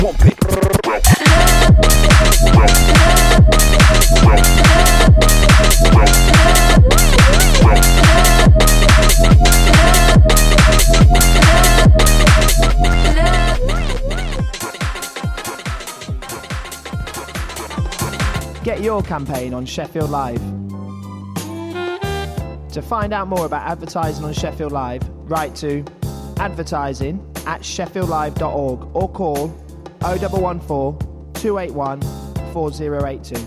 Womp it. Get your campaign on Sheffield Live. To find out more about advertising on Sheffield Live, write to advertising@sheffieldlive.org or call 0114 281 4082.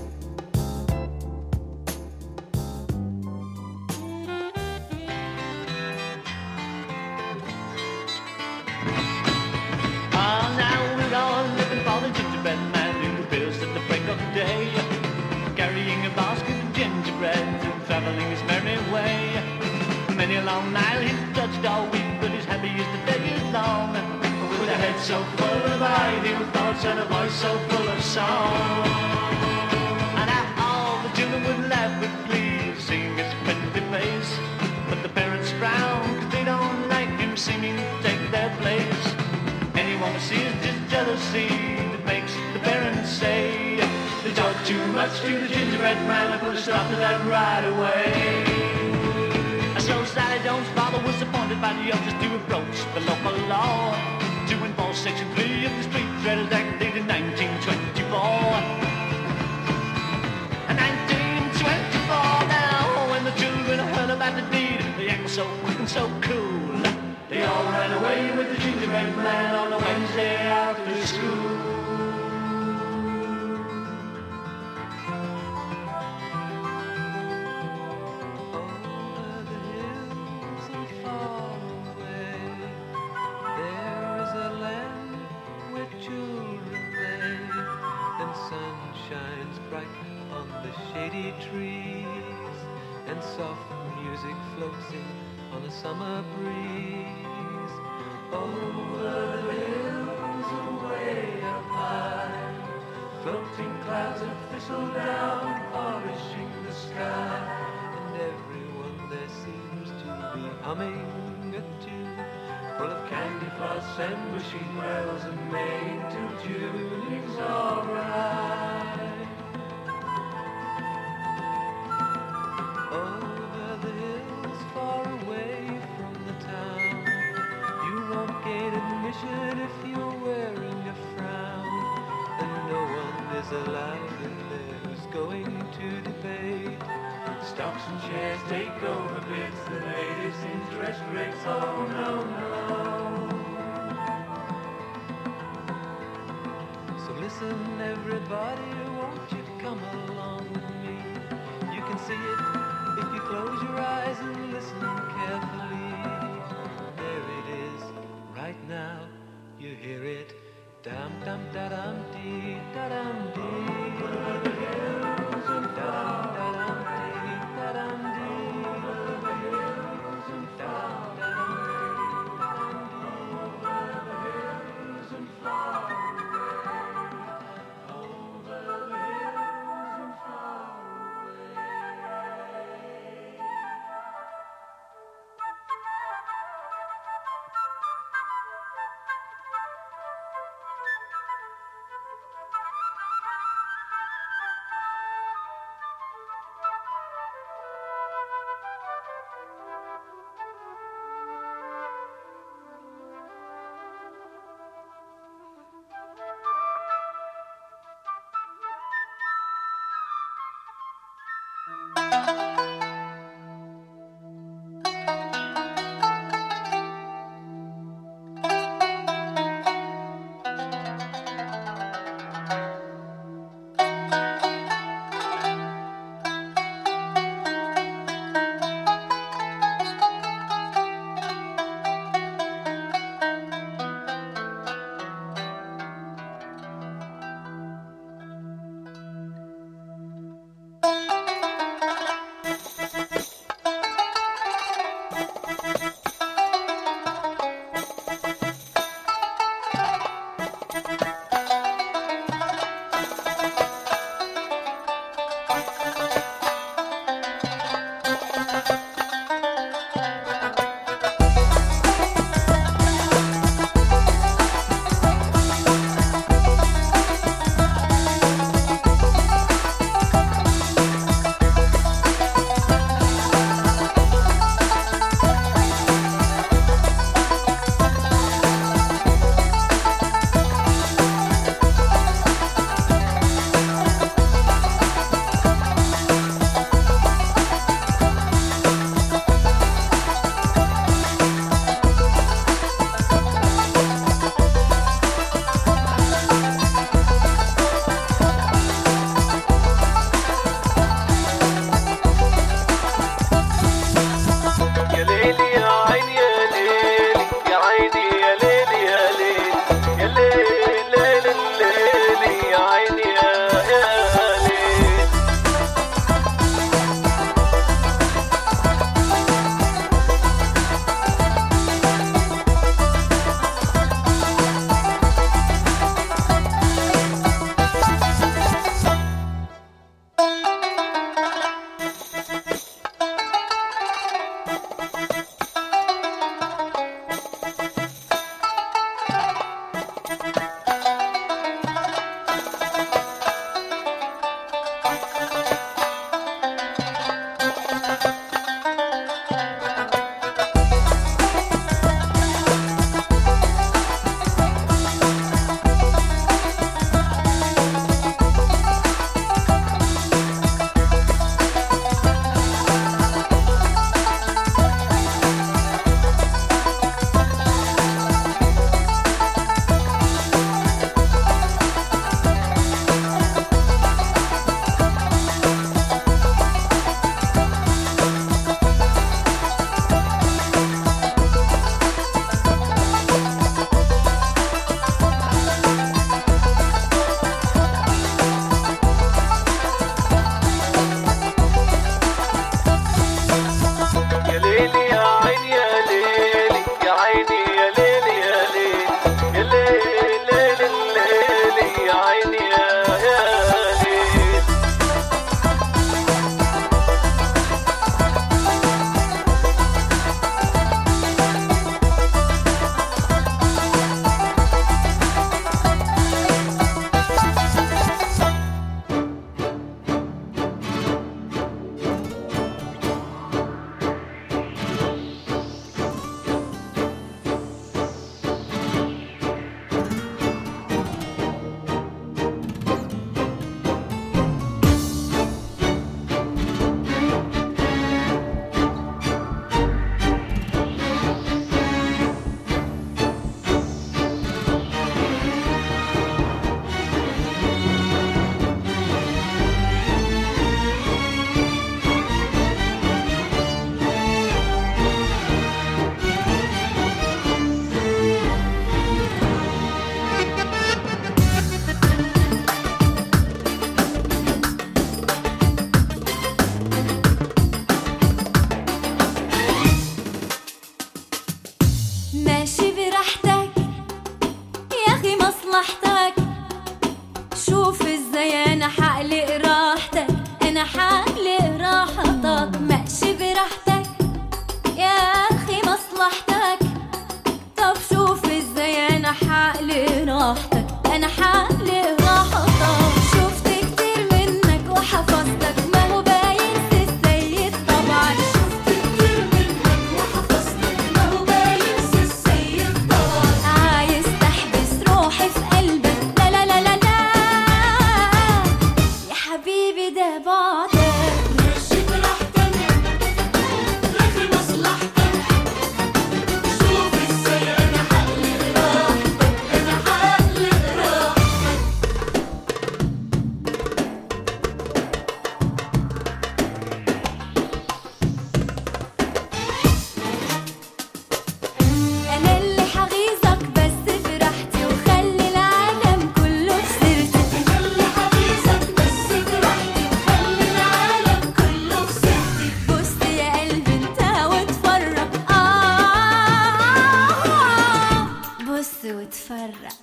So full of ideal thoughts and a voice so full of song. And all the children would laugh with glee, seeing his friendly face. But the parents frown, cause they don't like him seeming to take their place. Anyone who sees this jealousy that makes the parents say they talk too much to the gingerbread man and put a stop to that right away. So Sally Jones' father was appointed by the elders to approach the local law to enforce Section 3 of the Street Traders Act dated 1924. And 1924 now, when the children heard about the deed, they act so quick and so cool. They all ran away with the gingerbread man on a Wednesday after school. Trees and soft music floats in on a summer breeze. Over the hills and way up high, floating clouds of thistledown polishing the sky, and everyone there seems to be humming a tune full of candy floss and wishing wells and May till tuning's alright. Over the hills far away from the town, you won't gain admission if you're wearing a frown, and no one is allowed in there who's going to debate. Stocks and shares take over bits, the latest interest rates, oh no, no. So listen everybody, won't you come along with me? You can see it if you close your eyes and listen carefully. There it is, right now, you hear it. Dum dum da dum dee da dum dee. Over the hills and dum da dum dee da dum dee. Over the hills and dum da dum dee. Over the hills and far away. Over the hills and far شوف ازاي انا حقلق راحتك، انا حقلق راحتك، ماشي براحتك يا اخي مصلحتك. طب شوف ازاي انا حقلق راحتك، انا حقلق راحتك. شفت كتير منك وحفظتك، ما هو باين في السيد طبعا. شفت كتير منك وحفظتك، ما هو باين في السيد طبعا. عايز تحبس روحي في قلبك، لا لا لا لا لا يا حبيبي ده بعدك. ماشي براحتك يا اخي مصلحتك. شوف ازاي انا حقلق راحتك، انا حقلق راحتك. انا اللي حغيظك بس في راحتي، وخلي العالم كله في سيرتي. انا اللي حغيظك بس في راحتي، وخلي العالم كله في سيرتي. بص يا قلبي انت واتفرج، بص واتفرج.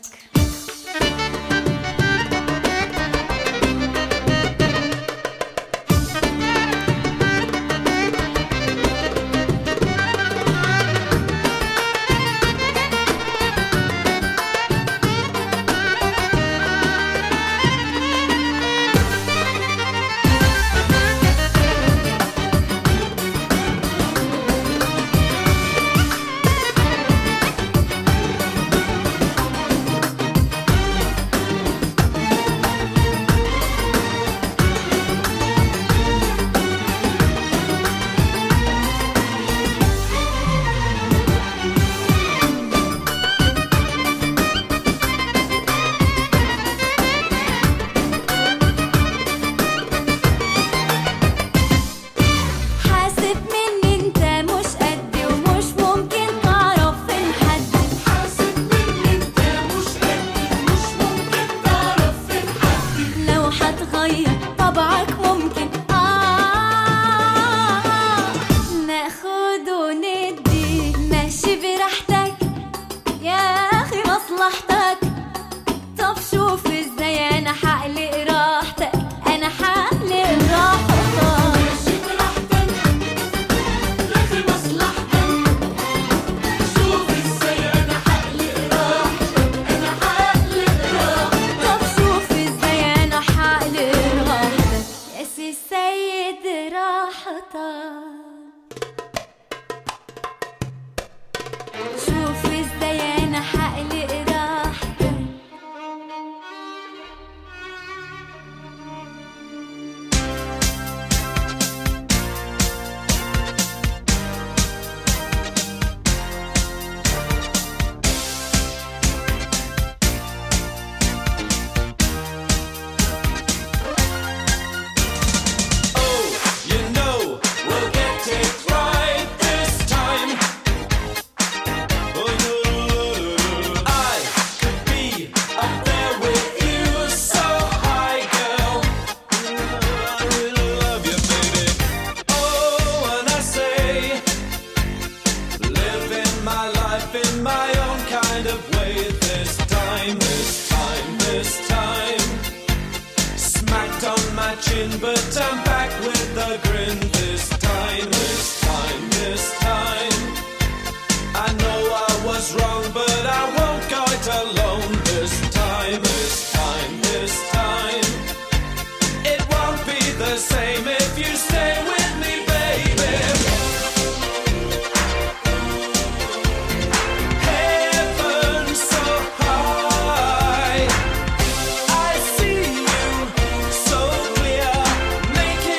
حاسب مني انت مش قدي، ومش ممكن تعرف فين حدي. حاسب مني انت مش قدي، ومش ممكن تعرف فين حدي. لو هتغير طبعك ممكن ناخد وندي. ماشي براحتك يا اخي مصلحتك. طب شوف ازاي انا حقلق راحتك، انا حقلق راحتك. ماشي براحتك يا اخي مصلحتك. شوف ازاي انا حقلق راحتك، انا حقلق راحتك. طب شوف ازاي انا حقلق راحتك يا سي السيد راحتك. شوف ازاي انا حقلق راحتك. You know we'll get it right this time. I could be up there with you, so high, girl. I really love you, baby. Oh, and I say, living my life in my own kind of way. This time, this time, this time. Smacked on my chin, but I'm back with a grin. This time, this time, this time. I know I was wrong, but I won't go it alone. This time, this time, this time. It won't be the same if you stay with me, baby. Heaven so high, I see you so clear, making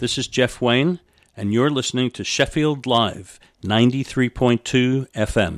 This is Jeff Wayne, and you're listening to Sheffield Live, 93.2 FM.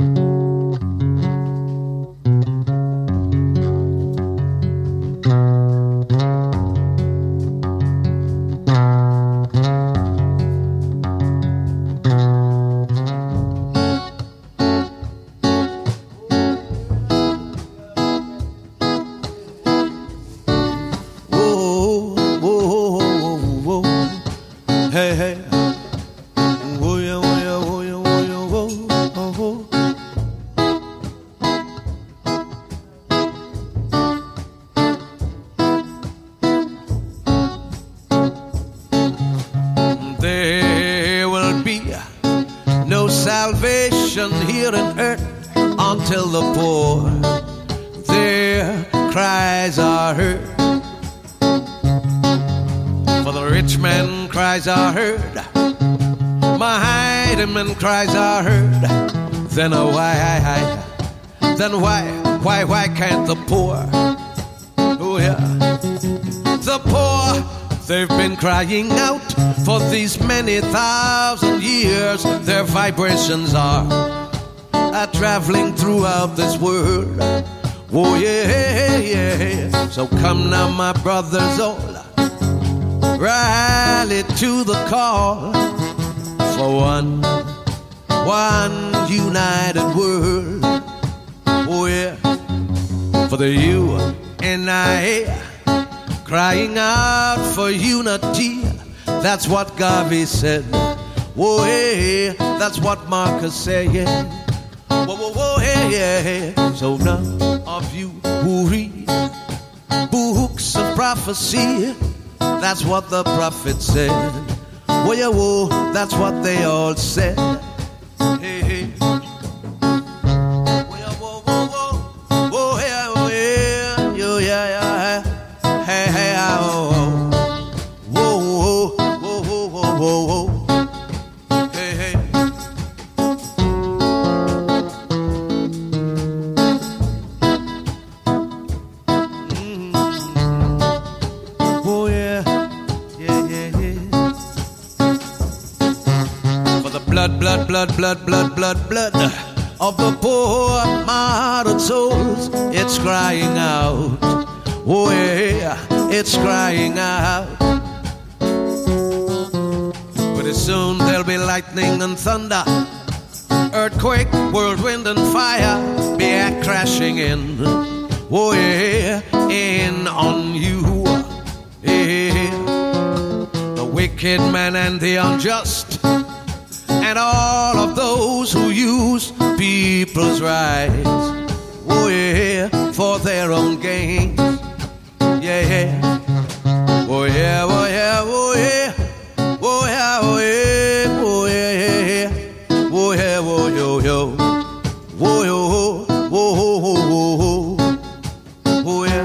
Cries are heard, then why can't the poor? Oh yeah, the poor, they've been crying out for these many thousand years. Their vibrations are traveling throughout this world. Oh yeah, yeah. So come now, my brothers all, rally to the call for one united world. Oh yeah, for the you and I, crying out for unity. That's what Garvey said. Oh yeah, that's what Marcus said. Yeah. Whoa, whoa, whoa, yeah, yeah. So none of you who read books of prophecy, that's what the prophet said. Whoa, yeah, whoa, that's what they all said. Hey, hey. Whoa, yeah, whoa, whoa, whoa. Whoa, yeah, whoa, yeah, yo, yeah, yeah. Hey, hey, oh, whoa, whoa, whoa, whoa, whoa, whoa, whoa. Hey, hey. Oh, yeah, yeah, yeah, yeah. For the blood of the poor martyred souls, it's crying out. Oh yeah, it's crying out. Pretty soon there'll be lightning and thunder, earthquake, whirlwind and fire be crashing in. Oh yeah, in on you. Yeah. The wicked man and the unjust, and all of those who use people's rights, oh yeah, for their own gain. Yeah, yeah. Oh yeah, oh yeah, oh yeah. Oh yeah, oh yeah, oh yeah, yeah, yeah. Oh yeah, oh yo, yo. Oh yo, oh, oh, oh, oh, oh. Oh yeah.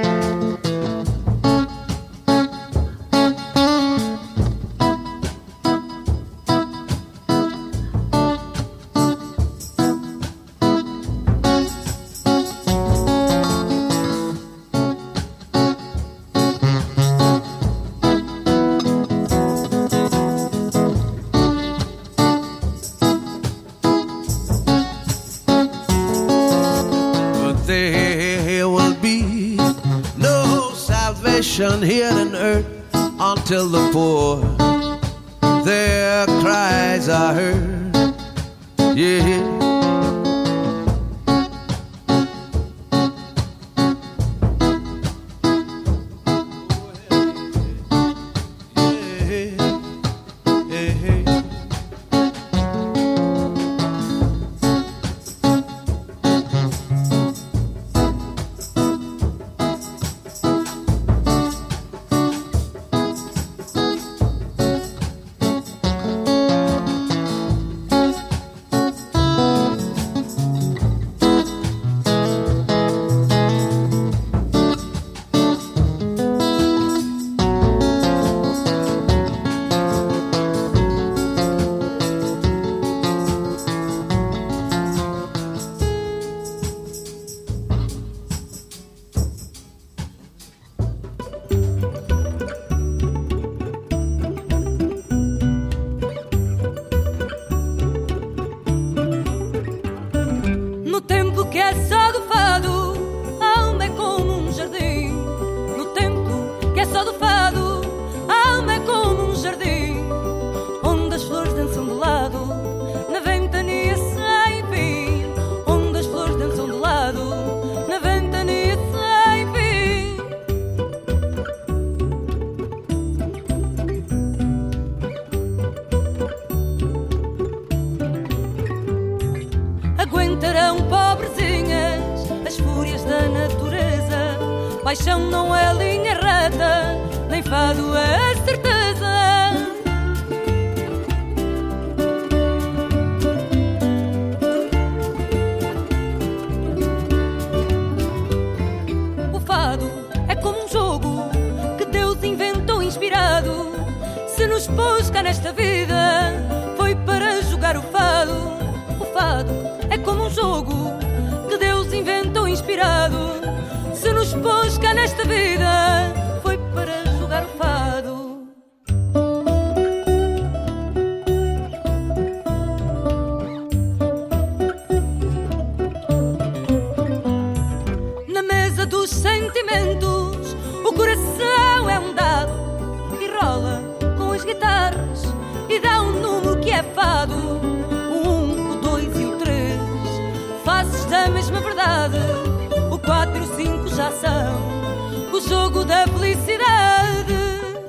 Here on earth until the poor, their cries are heard. Yeah. natureza. Paixão não é linha reta, nem fado é certeza. O fado é como um jogo que Deus inventou inspirado. Se nos pôs cá nesta vida, foi para jogar o fado. O fado é como um jogo que Deus inventou inspirado. Se nos pôs cá nesta vida, foi para jogar o fado. Na mesa dos sentimentos, o coração é um dado e rola com as guitarras e dá um número que é fado. O 1, o 2 e o 3, faces da mesma verdade. O 4 e o 5 já são o jogo da felicidade.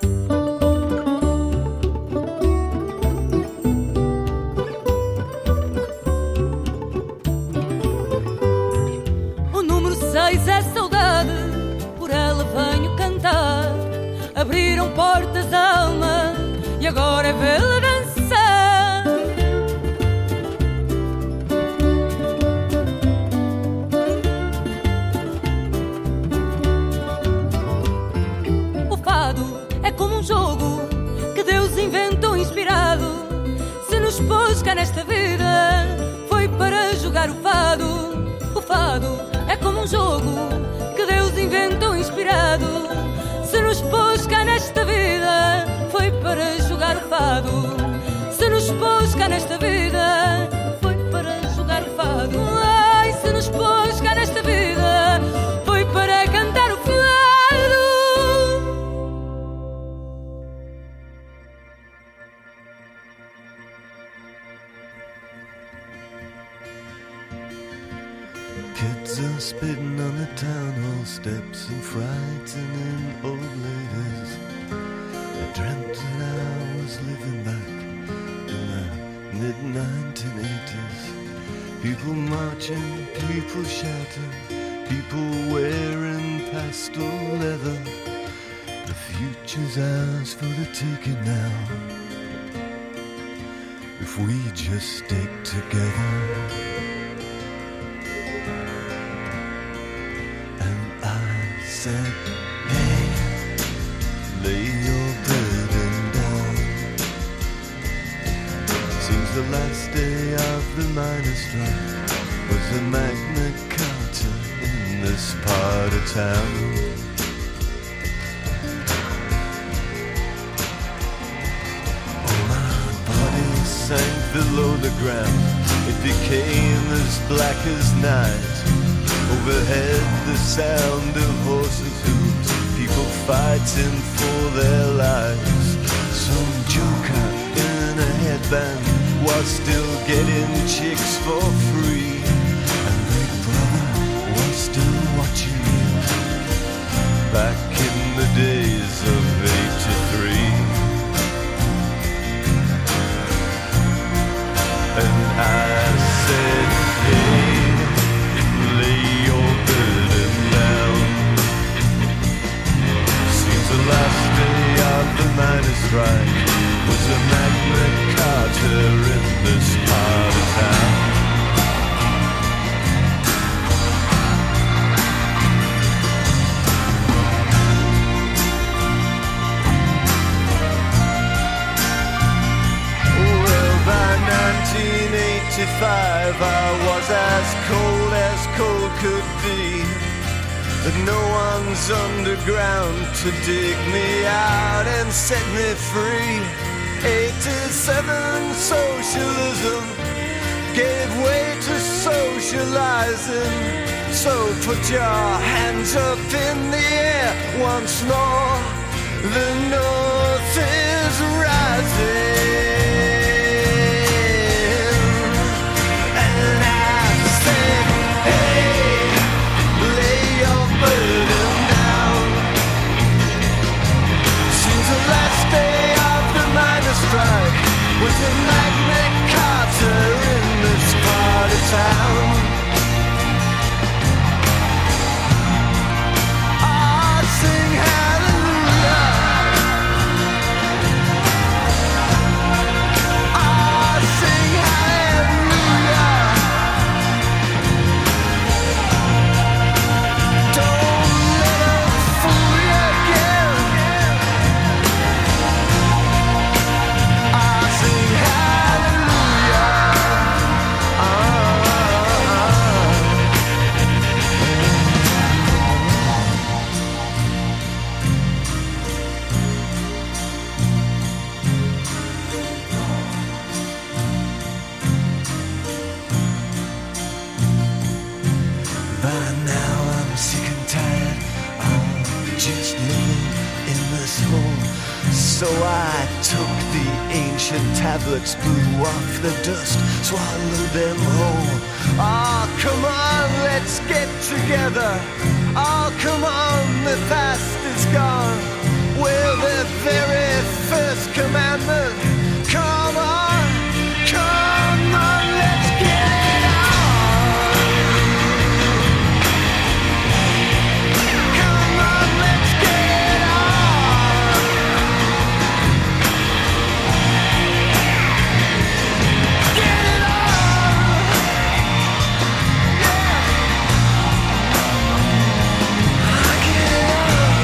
O número 6 é saudade, por ela venho cantar. Abriram portas da alma e agora é vê-la dançar. O fado é como um jogo que Deus inventou inspirado. Se nos pôs cá nesta vida, foi para jogar o fado. O fado é como um jogo que Deus inventou inspirado. Se nos pôs cá nesta vida, foi para jogar o fado. Se nos pôs cá nesta vida, foi para jogar o fado. Ai, se nos pôs cá nesta vida, foi para cantar o fado. Kids are spitting on the town hall steps and frightening old ladies. I dreamt that I was living back in the mid-1980s. People marching, people shouting, people wearing pastel leather. The future's ours for the taking now, if we just stick together. Said, hey, lay your burden down. Seems the last day of the miners' strike was a Magna Carta in this part of town. Oh, my body sank below the ground. It became as black as night. Overhead the sound of horses' hooves, people fighting for their lives. Some joker in a headband was still getting chicks for free, and Big Brother was still watching you back in the days of '83. And I said, hey, lay your burden down. Seems the last day of the miners' strike was a Magna Carta in this part of town. Well, by 1985 I was as cold could be. But no one's underground to dig me out and set me free. 87 socialism gave way to socializing. So put your hands up in the air once more. The North is rising. And I said, hey, lay your burden down. Seems the last day of the miners' strike was a Magna Carta in this part of town. So I took the ancient tablets, blew off the dust, swallowed them whole. Oh, come on, let's get together. Oh, come on, the past is gone. Well, the very first commandment. Come on, let's get it on. Come on, let's get it on. Get it on. Yeah. Get it on.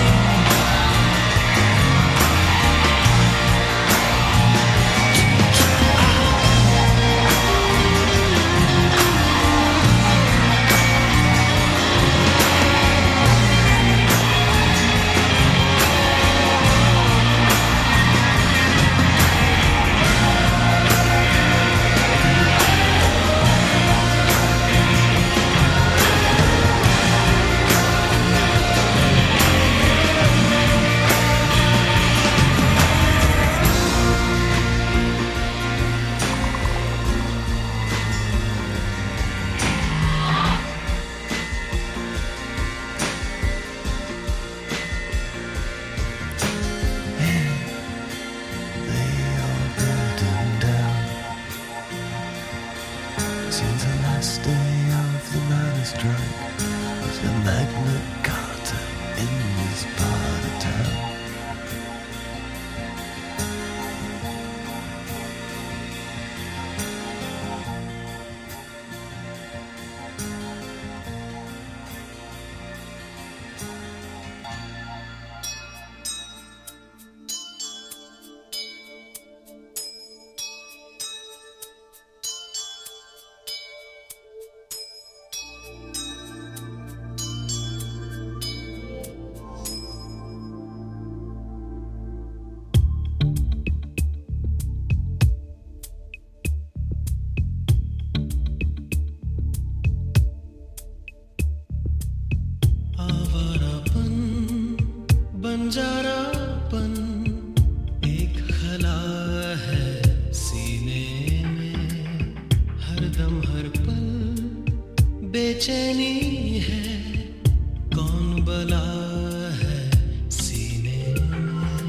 Since the last day of the miners' strike, there's a Magna Carta in this part of town. Banjarapan एक खला है सीने में, हरदम हर पल बेचैनी है, कौन बला है सीने में।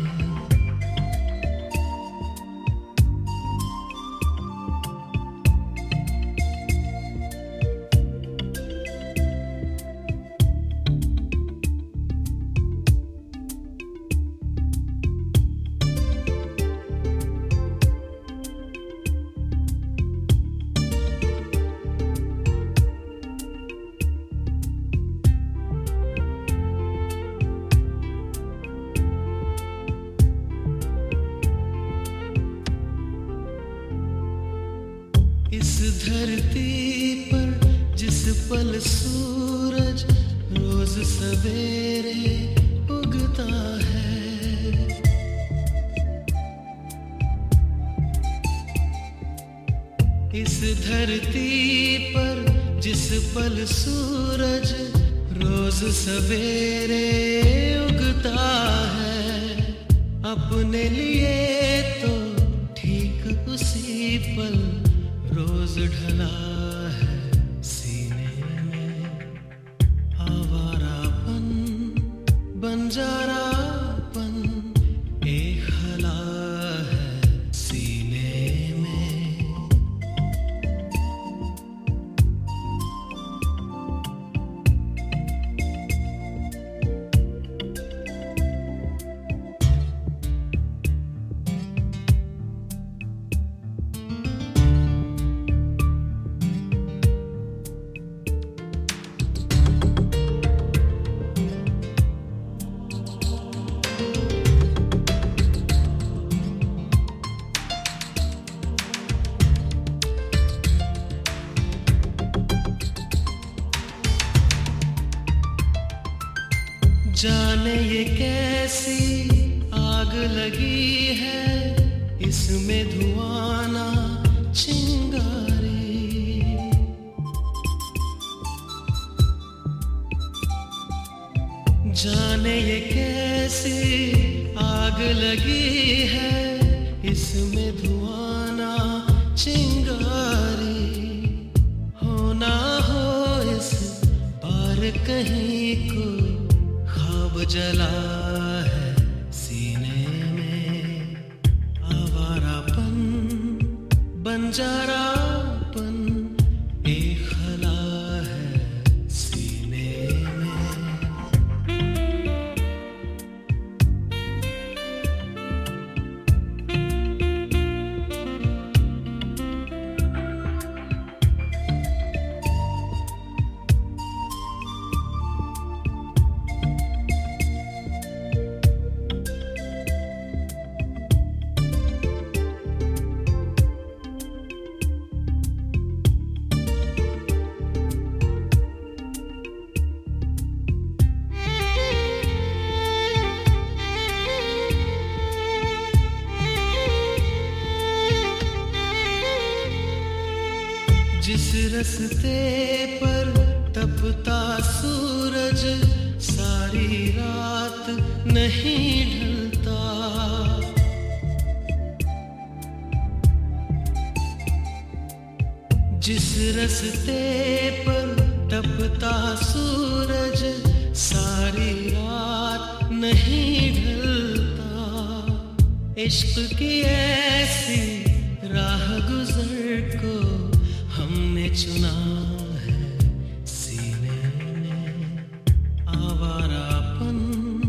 इस धरती पर जिस पल सूरज रोज सवेरे उगता है, इस धरती पर जिस पल सूरज रोज सवेरे उगता है, अपने लिए तो ठीक उसी पल रोज ढला है सीने में। आवारापन बंजारापन एक खला है सीने में। जाने ये कैसी आग लगी है, इसमें धुआं ना चिंगारी। जाने ये कैसी आग आग लगी है इसमें धुआं ना चिंगारी हो ना हो इस पार कहीं को ख्वाब जला है सीने में आवारापन बंजारापन एक खला है सीने में जिस रस्ते पर तपता सूरज सारी रात नहीं ढलता जिस रस्ते पर तपता सूरज सारी रात नहीं ढलता इश्क की ऐसी राह गुजर को हमने चुना है सीने में आवारापन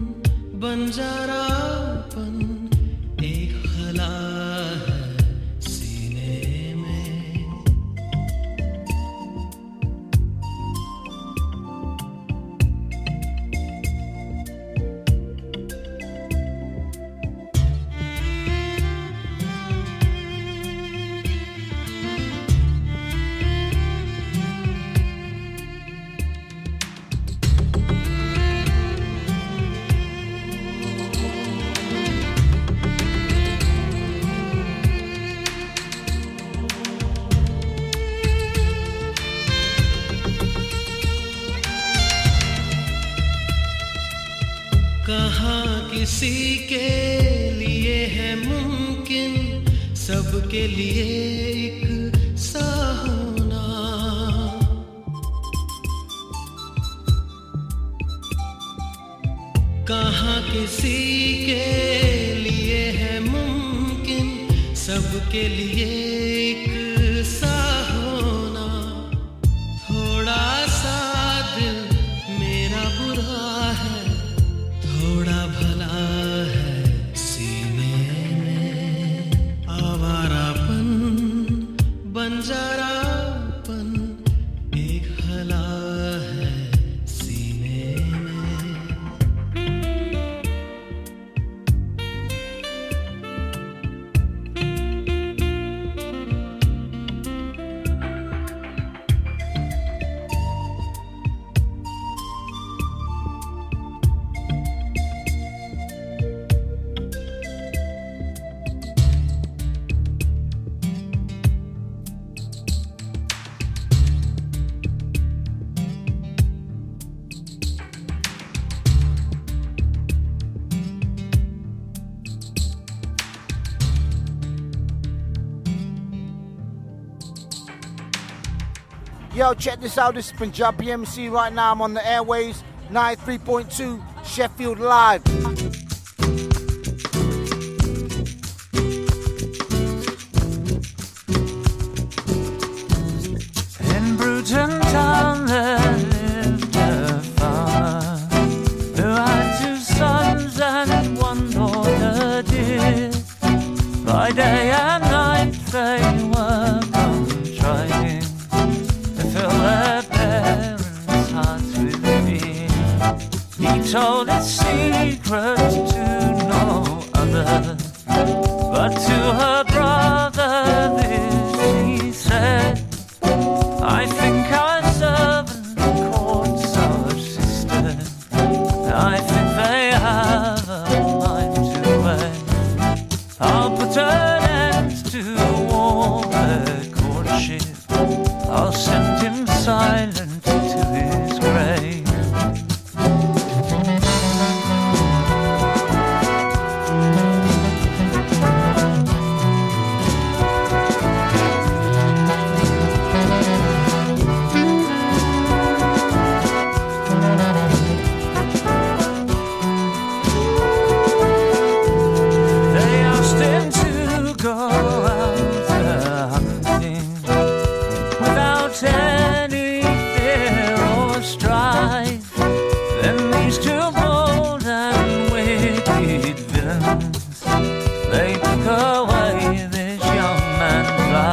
बंजारापन एक खला है सीने में कहाँ किसी के लिए है मुमकिन सबके लिए एक सा होना कहाँ किसी के लिए है मुमकिन सबके लिए एक सा होना थोड़ा सा दिल मेरा बुरा है थोड़ा भला है सीने में आवारापन बंजारापन एक हला है सीने में Yo, check this out. This is Punjabi MC right now. I'm on the airways, 93.2 Sheffield Live. In Bruton Town there lived a farmer who had 2 sons and 1 daughter dear. By day and night they were trying to fill their parents' hearts with fear. He told his secret to no other, but to her brother this he said, I think our servant courts our sister. I think they have a mind to wed. I'll put an end to war.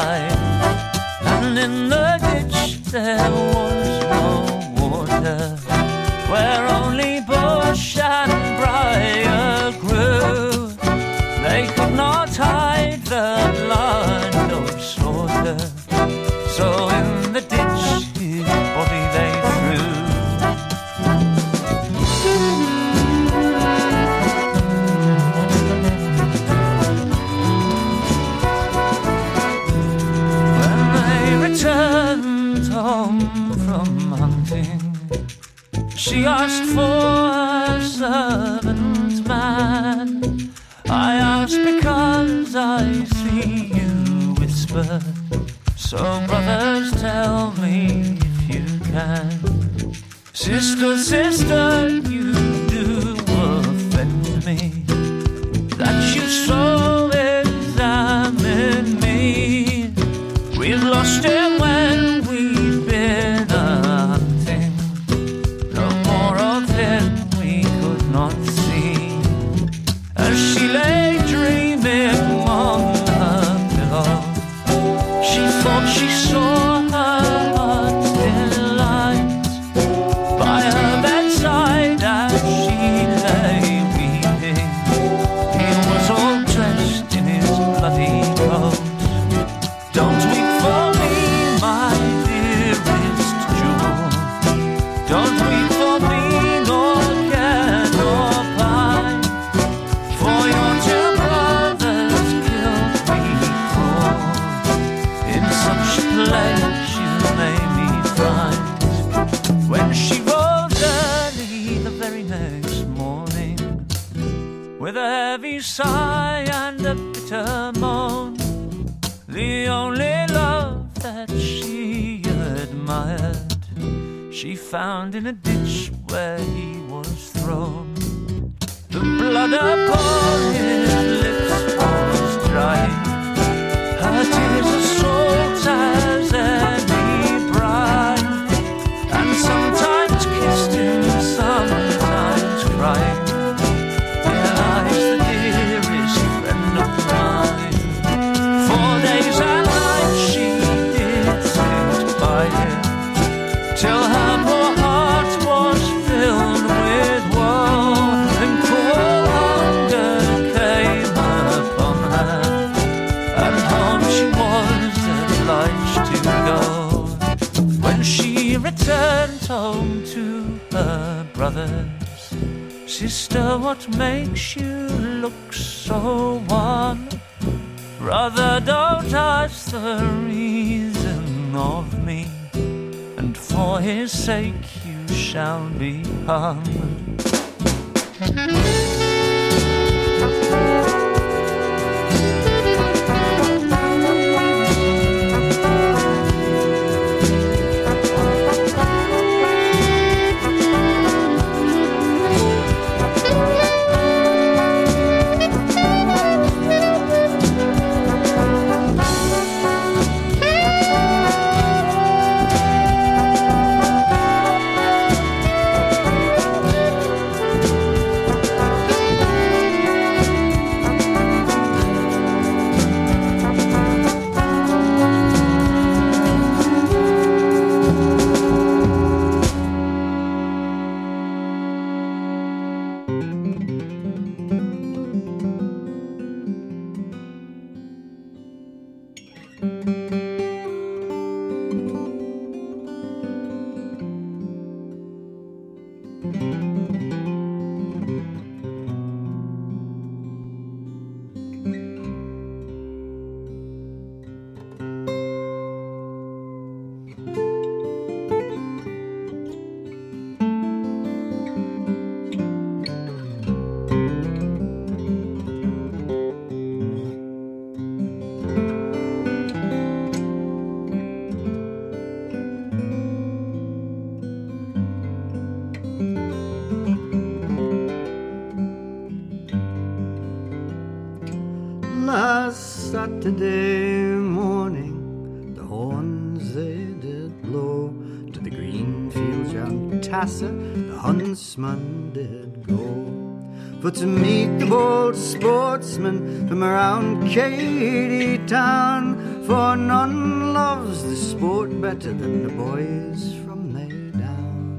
side, and in the ditch there was no water, where only bush and briar grew. They could not hide the blood of slaughter, so in the ditch his body they threw. Returned home from hunting, she asked for a servant man. I asked because I see you whisper, so brothers tell me if you can. Sister, sister, you do offend me, that you so examine me. We've lost him when we've been hunting, no more of him we could not see. As she lay dreaming on her pillow, she thought she saw her heart's delight by her bedside as she lay weeping. He was all dressed in his bloody clothes. Don't weep for me, my dearest jewel. Don't weep for me, nor care nor pine, for your two brothers killed me cruel. In such place you made me find. When she rose early the very next morning, with a heavy sigh and a bitter moan, the only love that she admired, she found in a ditch where he was thrown. The blood upon his lips was drying, her tears as salt as any brine, and sometimes kissed him, sometimes crying. Here lies the dearest friend of mine. 4 days and nights she did sit by him, till her poor heart was filled with woe, and cruel hunger came upon her, and home she was obliged to go. When she returned home to her brothers, sister, what makes you look so wan? Brother, don't ask the reason of me, and for his sake you shall be hung. Last Saturday morning, the horns they did blow, to the green fields round Tassa the huntsman did go, for to meet the bold sportsmen from around Katy town, for none loves the sport better than the boys from Maydown.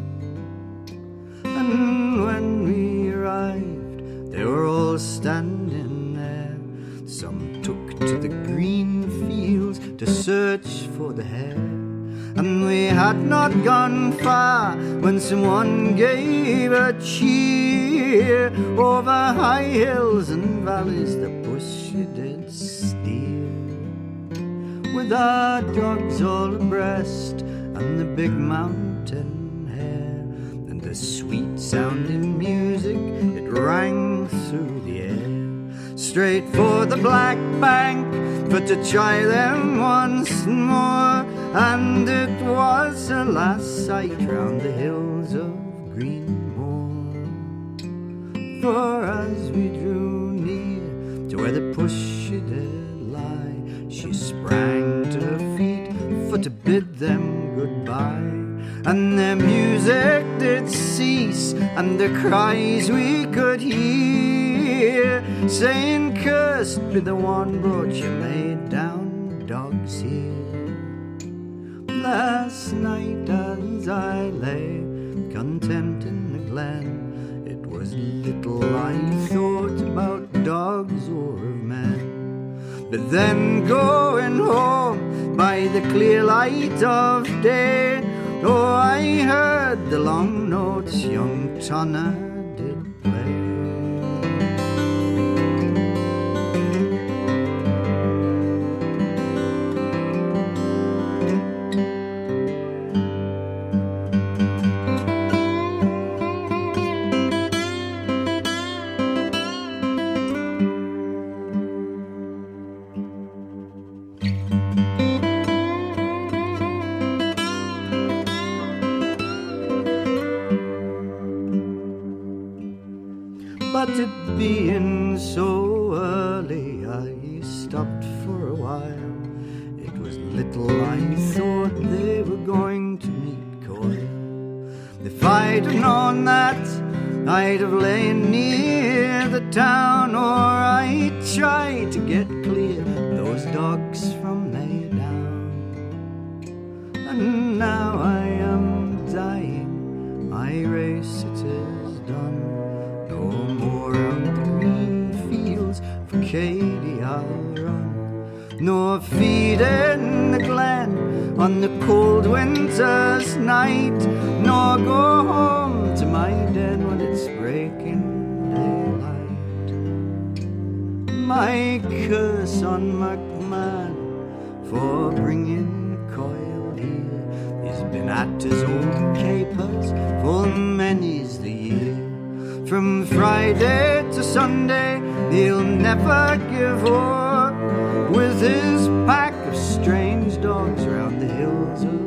And when we arrived, they were all standing there. Some took to the green fields to search for the hare. And we had not gone far when someone gave a cheer. Over high hills and valleys the bush did steer, with our dogs all abreast and the big mountain hare. And the sweet sounding music, it rang through the air. Straight for the Black Bank, but to try them once more. And it was a last sight round the hills of Greenmoor. For as we drew near to where the push did lie, she sprang to her feet for to bid them goodbye. And their music did cease, and the cries we could hear, saying, "Cursed be the one brought you laid down dogs here." Last night as I lay content in the glen, it was little I thought about dogs or of men. But then going home by the clear light of day, oh, I heard the long notes young Tonner did play. But it being so early, I stopped for a while. It was little I thought they were going to meet Coyle. If I'd have known that, I'd have lain near the town, or I'd try to get clear those dogs from Maydown. And now I am dying, my race it is done. No more on the green fields for Katie I'll run, nor feed in the glen on the cold winter's night, nor go home to my den when it's breaking daylight. My curse on McMahon for bringing Coyle here, he's been at his old capers for many's the year. From Friday to Sunday, he'll never give up, with his pack of strange dogs round the hills of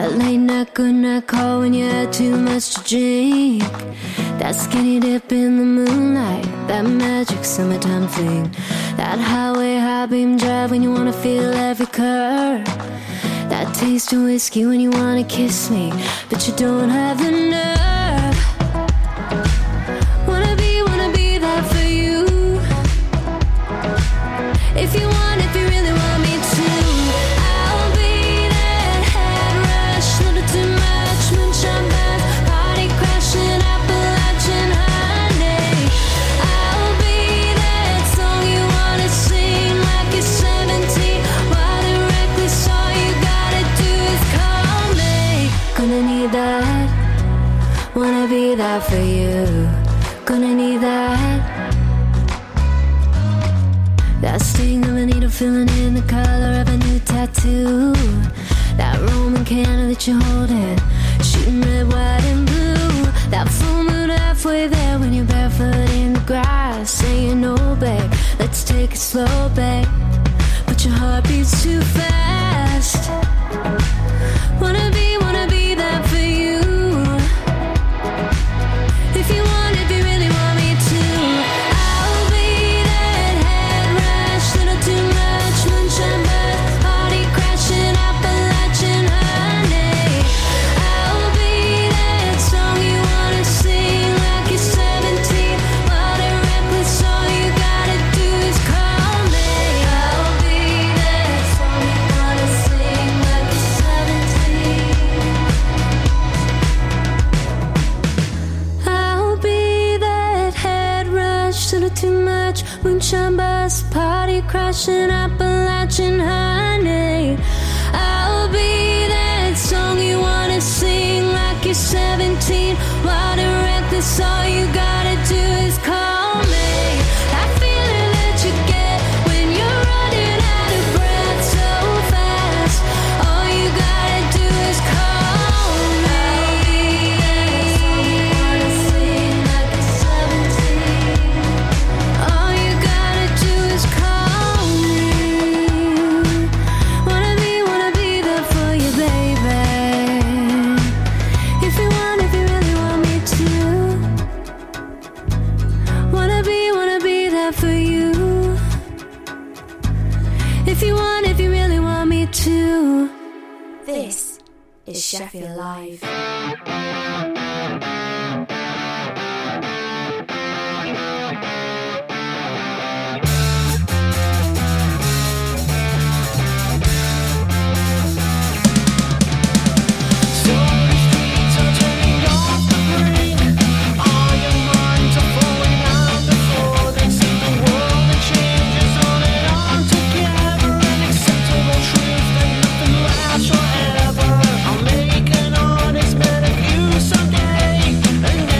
That late night good night call when you had too much to drink. That skinny dip in the moonlight, that magic summertime fling. That highway high beam drive when you wanna feel every curve. That taste of whiskey when you wanna kiss me, but you don't have the nerve. Wanna be there for you. If you want, if you really want me to, I'll be that head rush, little too much moonshine bath, party crashing, Appalachian honey. I'll be that song you wanna sing like you're 17, wild and reckless. All you gotta do is call me. Gonna need that. Wanna be there for you. Gonna need that. That sting of a needle feeling in the color of a new tattoo. That Roman candle that you're holding, shooting red, white, and blue. That full moon halfway there when you're barefoot in the grass, saying, no, babe, let's take it slow, babe. But your heart beats too fast. Wanna be there for you. If you want, if you really want me to, I'll be that head rush, little too much moonshine bath, party crashing, Appalachian honey. I'll be that song you wanna sing like you're 17, wild and reckless. All you gotta do is call me. I'll be that song you wanna sing like you're 17. I'll be that head rush, little too much moonshine bus, party crashing, Appalachian honey. I'll be that song you wanna sing like you're 17, wild and reckless. All you gotta do is call me. That feeling that you get when you're running out of breath so fast. All you gotta do is call me. I'll be that song you wanna sing like you're 17. All you gotta do is call me. Wanna be there for you, baby. If you want, if you really want me to. Wanna be there for you. If you want, if you really want me to. This is Sheffield Live. Forever, I'll make an honest man of you someday.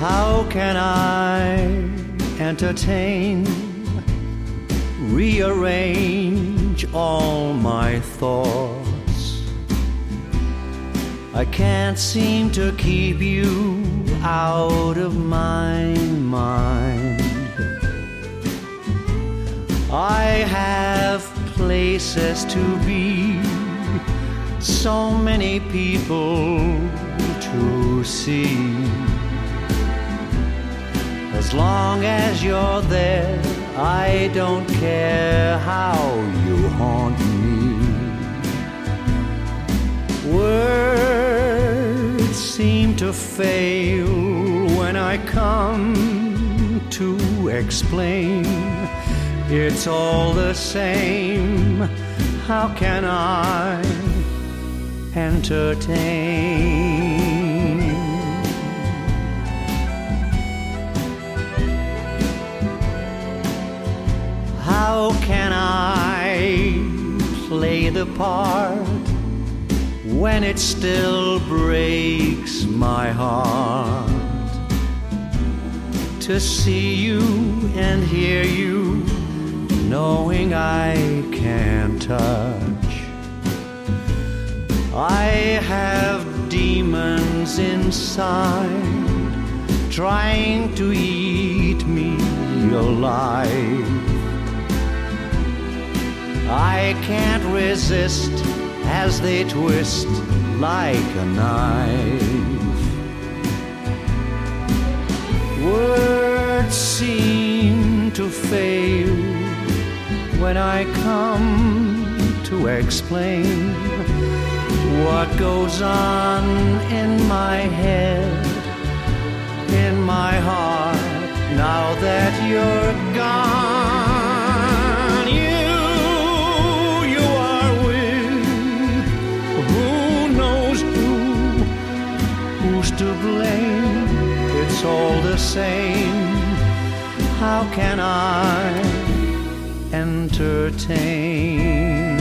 How can I entertain, rearrange all my thoughts? I can't seem to keep you out of my mind. I have places to be, so many people to see. As long as you're there, I don't care how you haunt me. Words seem to fail when I come to explain. It's all the same. How can I entertain? How can I play the part when it still breaks my heart to see you and hear you, knowing I can't touch? I have demons inside trying to eat me alive. I can't resist as they twist like a knife. Words seem to fail when I come to explain what goes on in my head, in my heart, now that you're gone. You are with who knows who's to blame. It's all the same. How can I entertain?